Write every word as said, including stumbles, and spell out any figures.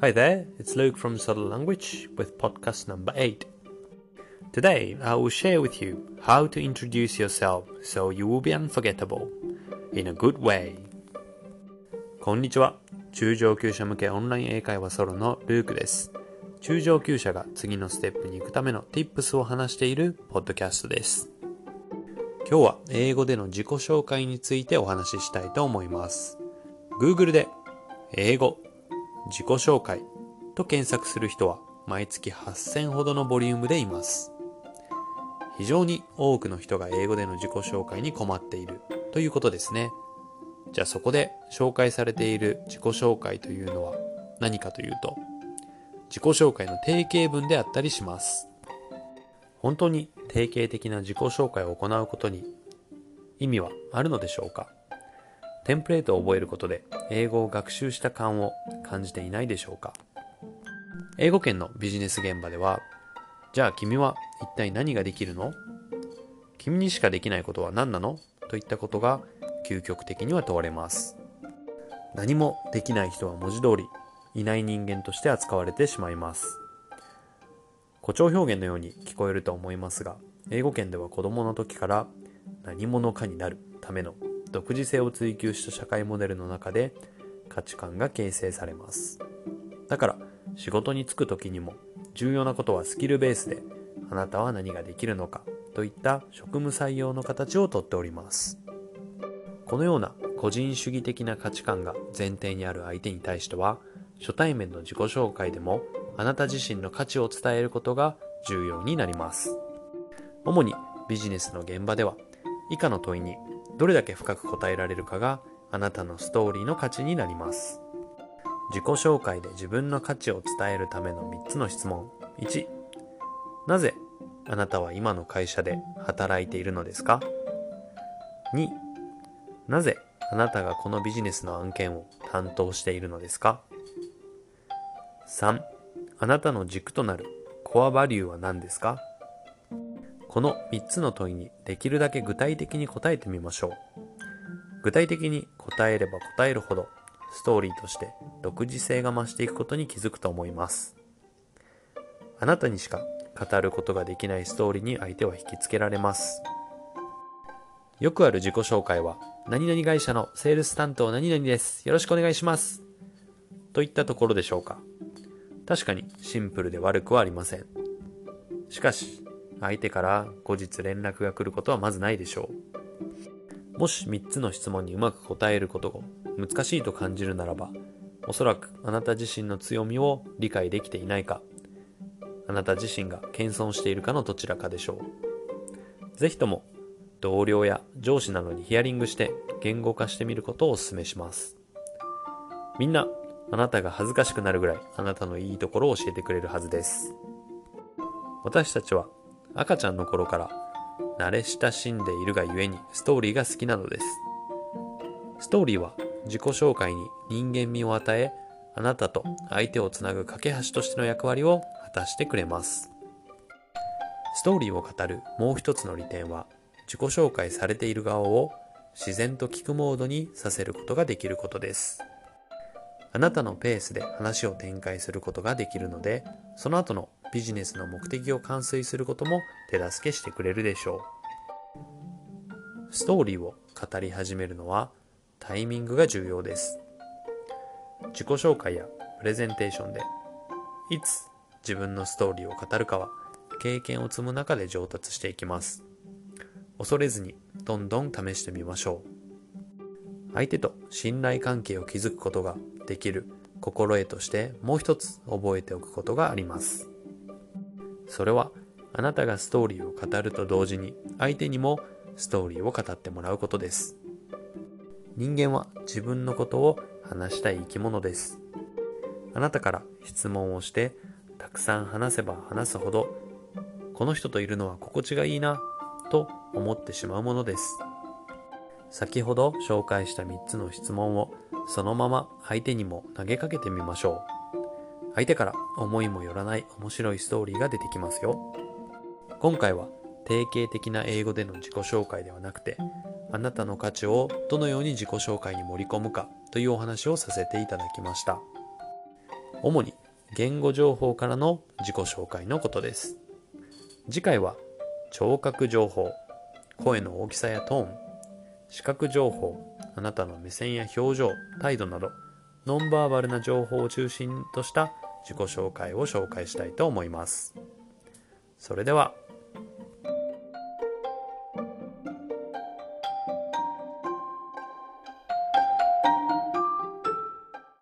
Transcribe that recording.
Hi there, it's Luke from Subtle Language with podcast number eight. Today, I will share with you how to introduce yourself so you will be unforgettable in a good way. こんにちは。中上級者向けオンライン英会話ソロのルークです。中上級者が次のステップに行くための Tips を話しているポッドキャストです。今日は英語での自己紹介についてお話ししたいと思います。Google で英語自己紹介と検索する人は毎月はっせんほどのボリュームでいます。非常に多くの人が英語での自己紹介に困っているということですね。じゃあそこで紹介されている自己紹介というのは何かというと、自己紹介の定型文であったりします。本当に定型的な自己紹介を行うことに意味はあるのでしょうか？テンプレートを覚えることで英語を学習した感を感じていないでしょうか？英語圏のビジネス現場では、じゃあ君は一体何ができるの？君にしかできないことは何なの？といったことが究極的には問われます。何もできない人は文字通りいない人間として扱われてしまいます。誇張表現のように聞こえると思いますが、英語圏では子供の時から何者かになるための独自性を追求した社会モデルの中で価値観が形成されます。だから仕事に就く時にも重要なことはスキルベースで、あなたは何ができるのかといった職務採用の形をとっております。このような個人主義的な価値観が前提にある相手に対しては、初対面の自己紹介でもあなた自身の価値を伝えることが重要になります。主にビジネスの現場では、以下の問いにどれだけ深く答えられるかがあなたのストーリーの価値になります。自己紹介で自分の価値を伝えるためのみっつの質問。いち、なぜあなたは今の会社で働いているのですか？に、なぜあなたがこのビジネスの案件を担当しているのですか？さん、あなたの軸となるコアバリューは何ですか？このみっつの問いにできるだけ具体的に答えてみましょう。具体的に答えれば答えるほど、ストーリーとして独自性が増していくことに気づくと思います。あなたにしか語ることができないストーリーに相手は引きつけられます。よくある自己紹介は、何々会社のセールス担当何々です。よろしくお願いします。といったところでしょうか。確かにシンプルで悪くはありません。しかし、相手から後日連絡が来ることはまずないでしょう。もしみっつの質問にうまく答えることが難しいと感じるならば、おそらくあなた自身の強みを理解できていないか、あなた自身が謙遜しているかのどちらかでしょう。ぜひとも同僚や上司などにヒアリングして言語化してみることをお勧めします。みんなあなたが恥ずかしくなるぐらいあなたのいいところを教えてくれるはずです。私たちは赤ちゃんの頃から慣れ親しんでいるがゆえにストーリーが好きなのです。ストーリーは自己紹介に人間味を与え、あなたと相手をつなぐ架け橋としての役割を果たしてくれます。ストーリーを語るもう一つの利点は、自己紹介されている側を自然と聞くモードにさせることができることです。あなたのペースで話を展開することができるので、その後のビジネスの目的を完遂することも手助けしてくれるでしょう。ストーリーを語り始めるのはタイミングが重要です。自己紹介やプレゼンテーションでいつ自分のストーリーを語るかは経験を積む中で上達していきます。恐れずにどんどん試してみましょう。相手と信頼関係を築くことができる心得としてもう一つ覚えておくことがあります。それはあなたがストーリーを語ると同時に相手にもストーリーを語ってもらうことです。人間は自分のことを話したい生き物です。あなたから質問をしてたくさん話せば話すほど、この人といるのは心地がいいなと思ってしまうものです。先ほど紹介したみっつの質問をそのまま相手にも投げかけてみましょう。相手から思いもよらない面白いストーリーが出てきますよ。今回は定型的な英語での自己紹介ではなくて、あなたの価値をどのように自己紹介に盛り込むかというお話をさせていただきました。 主に言語情報からの自己紹介のことです。次回は聴覚情報、声の大きさやトーン、視覚情報、あなたの目線や表情、態度などノンバーバルな情報を中心とした自己紹介を紹介したいと思います。それでは